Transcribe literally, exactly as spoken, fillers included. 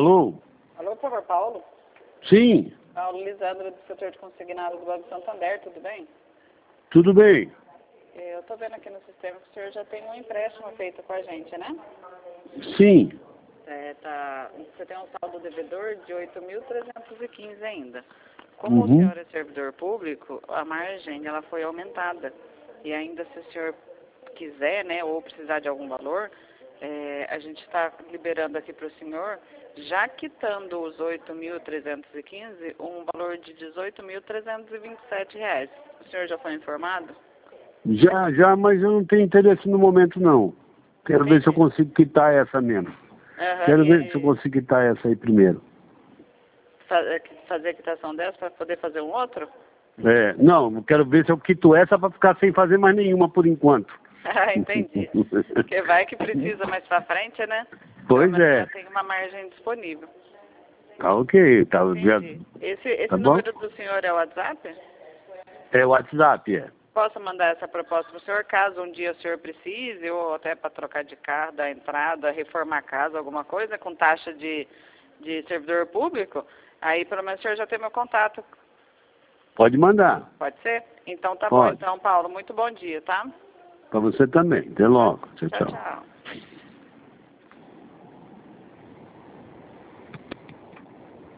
Alô? Alô, por favor, Paulo? Sim, Paulo Lisandro, do setor de consignado do Banco Santander, tudo bem? tudo bem. Eu estou vendo aqui no sistema que o senhor já tem um empréstimo feito com a gente, né? Sim, É, tá, você tem um saldo devedor de oito mil trezentos e quinze ainda. Como Uhum. o senhor é servidor público, a margem ela foi aumentada. E ainda se o senhor quiser, né, ou precisar de algum valor, é, a gente está liberando aqui para o senhor, já quitando os oito mil trezentos e quinze, um valor de dezoito mil trezentos e vinte e sete reais. O senhor já foi informado? já, já, mas eu não tenho interesse no momento não. Quero ver se eu consigo quitar essa mesmo. Aham, Quero ver e se eu consigo quitar essa aí primeiro. fa- fazer a quitação dessa para poder fazer um outro? É, não, eu quero ver se eu quito essa para ficar sem fazer mais nenhuma por enquanto. Ah, entendi. Porque vai que precisa mais para frente, né? Pois Mas é. já tem uma margem disponível. Tá ok, tá, já, Entendi. Esse, esse tá bom? número do senhor é o WhatsApp? É o WhatsApp, é. Posso mandar essa proposta para o senhor, caso um dia o senhor precise, ou até para trocar de carro, dar entrada, reformar a casa, alguma coisa, com taxa de, de servidor público? Aí pelo menos o senhor já tem meu contato. Pode mandar. Pode ser? Então tá bom, Pode. então, Paulo. Muito bom dia, tá? Para você também. Até logo. Tchau, Tchau, tchau. tchau.